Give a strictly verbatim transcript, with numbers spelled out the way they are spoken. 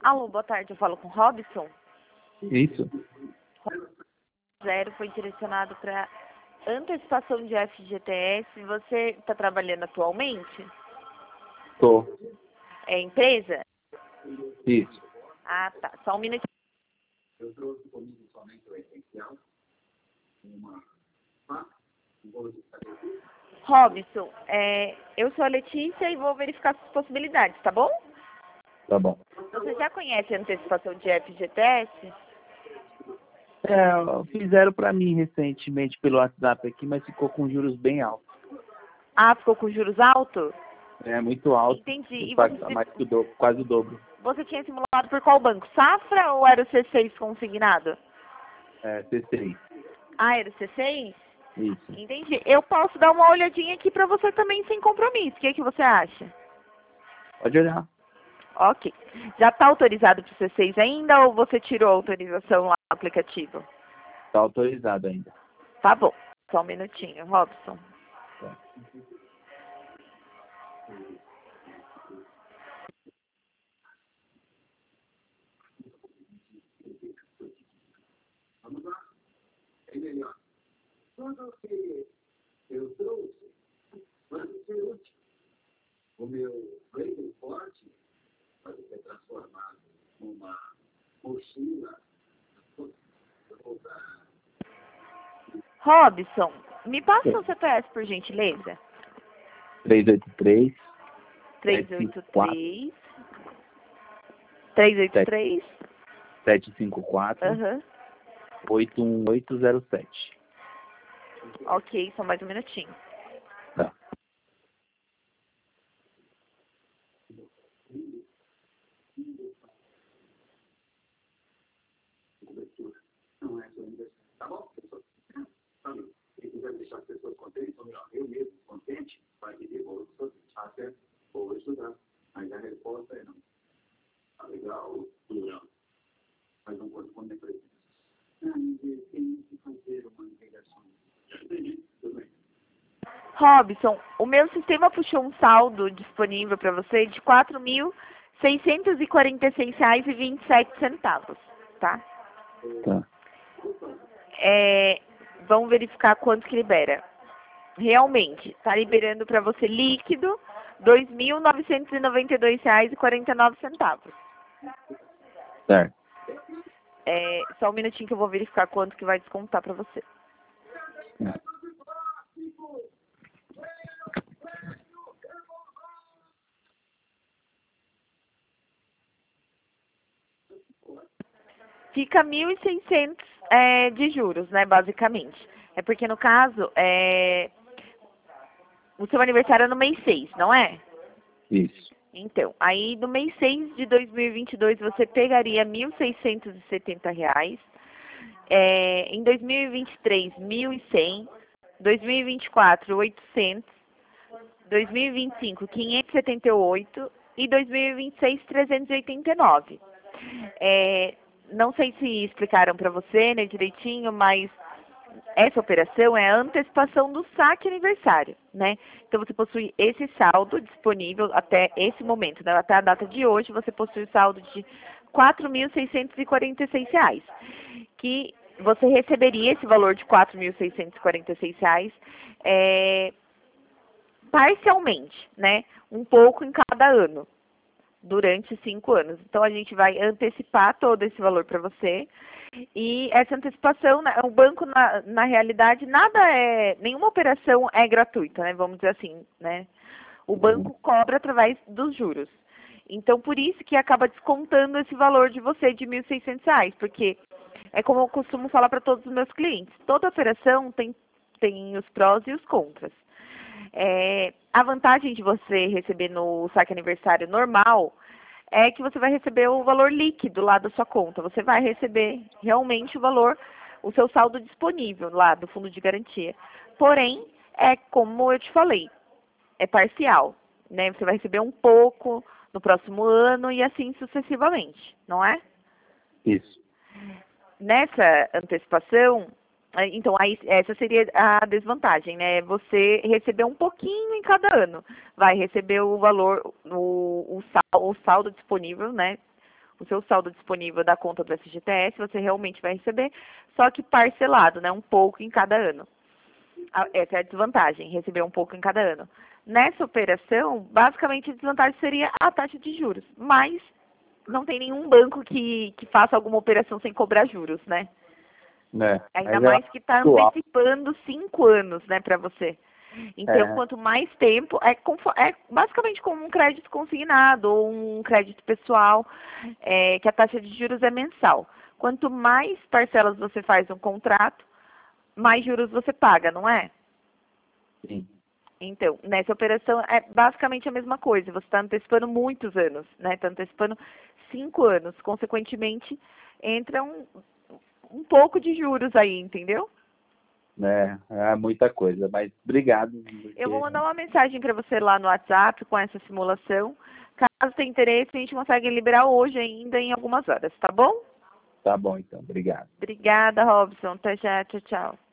Alô, boa tarde, eu falo com o Robson. Isso. Zero foi direcionado para antecipação de F G T S. Você está trabalhando atualmente? Tô. É empresa? Isso. Ah, tá. Só um minutinho. Robson, é, eu sou a Letícia e vou verificar as possibilidades, tá bom? Tá bom. Você já conhece a antecipação de F G T S? É, fizeram pra mim recentemente pelo WhatsApp aqui, mas ficou com juros bem altos. Ah, ficou com juros altos? É muito alto. Entendi. E Quase, você, mais que o dobro, quase o dobro. você tinha simulado por qual banco? Safra ou era o C seis consignado? É, C seis. Ah, era o C seis? Isso. Entendi. Eu posso dar uma olhadinha aqui pra você também sem compromisso. O que, que você acha? Pode olhar. Ok. Já está autorizado para o C seis ainda ou você tirou a autorização lá no aplicativo? Tá autorizado ainda. Tá bom. Só um minutinho, Robson. Tá. Tudo que eu trouxe vai ser útil. O meu Raven Forte pode ser transformado numa mochila. Robson, me passa o seu C P S, por gentileza. três oito três. três oito três. três oito três. sete cinco quatro. Aham. oito um oito zero sete. Ok, só mais um minutinho. Tá. Não é só ainda. Tá bom? Sabe, quem quiser deixar as pessoas contentes, ou melhor, eu mesmo contente, vai pedir bolo de sorvete. Até vou estudar. Mas a resposta é não. Tá legal, plural. Mas não corresponde a presença. Tem que fazer uma integração. Entendi, tudo bem. Robson, o meu sistema puxou um saldo disponível para você de quatro mil seiscentos e quarenta e seis reais e vinte e sete centavos, tá? Tá. É, vamos verificar quanto que libera. Realmente, está liberando para você líquido dois mil novecentos e noventa e dois reais e quarenta e nove centavos. Certo. É, só um minutinho que eu vou verificar quanto que vai descontar para você. É. Fica mil e seiscentos é, de juros, né, basicamente. É porque, no caso, é, o seu aniversário é no mês seis, não é? Isso. Então, aí no mês seis de dois mil e vinte e dois você pegaria mil seiscentos e setenta reais. É, em dois mil e vinte e três, mil e cem. dois mil e vinte e quatro, oitocentos. dois mil e vinte e cinco, quinhentos e setenta e oito. E dois mil e vinte e seis, trezentos e oitenta e nove. É, não sei se explicaram para você, né, direitinho, mas essa operação é a antecipação do saque aniversário, né? Então você possui esse saldo disponível até esse momento, né? Até a data de hoje você possui o saldo de quatro mil seiscentos e quarenta e seis reais, que você receberia esse valor de quatro mil seiscentos e quarenta e seis reais é, parcialmente, né? Um pouco em cada ano, durante cinco anos. Então, a gente vai antecipar todo esse valor para você. E essa antecipação, né, o banco, na, na realidade, nada é, nenhuma operação é gratuita, né? Vamos dizer assim, né? O banco cobra através dos juros. Então, por isso que acaba descontando esse valor de você de mil e seiscentos reais, porque é como eu costumo falar para todos os meus clientes, toda operação tem, tem os prós e os contras. É, a vantagem de você receber no saque aniversário normal é que você vai receber o valor líquido lá da sua conta. Você vai receber realmente o valor, o seu saldo disponível lá do fundo de garantia. Porém, é como eu te falei, é parcial, né? Você vai receber um pouco no próximo ano e assim sucessivamente, não é? Isso. Nessa antecipação, então, aí, essa seria a desvantagem, né? Você receber um pouquinho em cada ano. Vai receber o valor, o, o, saldo, o saldo disponível, né? o seu saldo disponível da conta do F G T S, você realmente vai receber, só que parcelado, né? Um pouco em cada ano. Essa é a desvantagem, receber um pouco em cada ano. Nessa operação, basicamente a desvantagem seria a taxa de juros, mas não tem nenhum banco que, que faça alguma operação sem cobrar juros, né? É, Ainda mas mais é que está atual. antecipando cinco anos, né, para você. Então, É. quanto mais tempo, é, é basicamente como um crédito consignado ou um crédito pessoal, é, que a taxa de juros é mensal. Quanto mais parcelas você faz no contrato, mais juros você paga, não é? Sim. Então, nessa operação é basicamente a mesma coisa. Você está antecipando muitos anos, né? Está antecipando cinco anos. Consequentemente, entra um, um pouco de juros aí, entendeu? É, é muita coisa, mas obrigado. Porque... Eu vou mandar uma mensagem para você lá no WhatsApp com essa simulação. Caso tenha interesse, a gente consegue liberar hoje ainda em algumas horas, tá bom? Tá bom, então. Obrigado. Obrigada, Robson. Até já. Tchau, tchau.